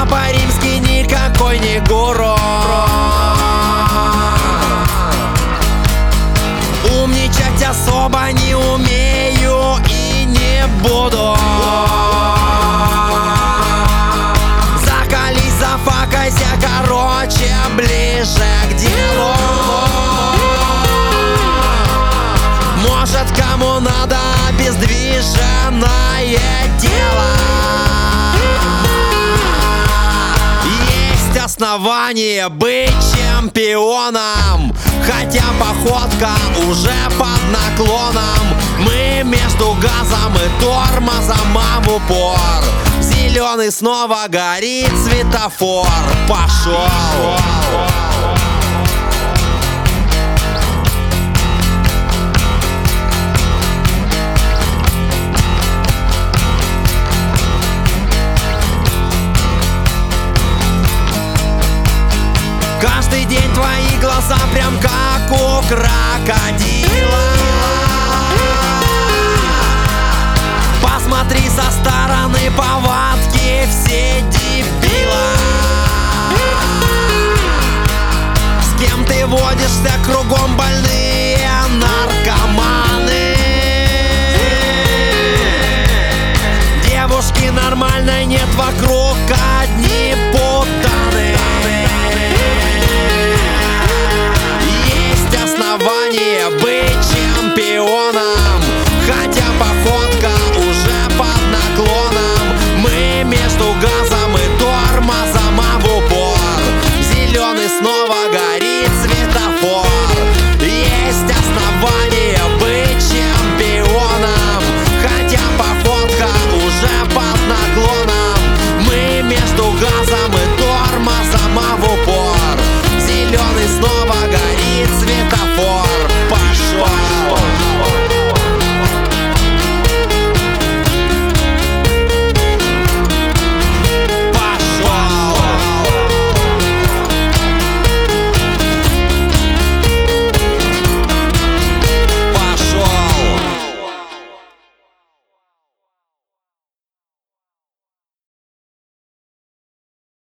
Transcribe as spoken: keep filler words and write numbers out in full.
Папа Римский никакой не гуру. Умничать особо не умею и не буду. Закались, зафакайся, короче, ближе к делу. Может, кому надо обездвиженное тело. Есть основания быть чемпионом, хотя походка уже под наклоном. Мы между газом и тормозом, а в упор. Зеленый снова горит светофор. Пошел! Каждый день твои глаза прям как у крокодила. Посмотри со стороны повадки, все дебила. С кем ты водишься, кругом больные наркоманы. Девушки нормальной нет вокруг одни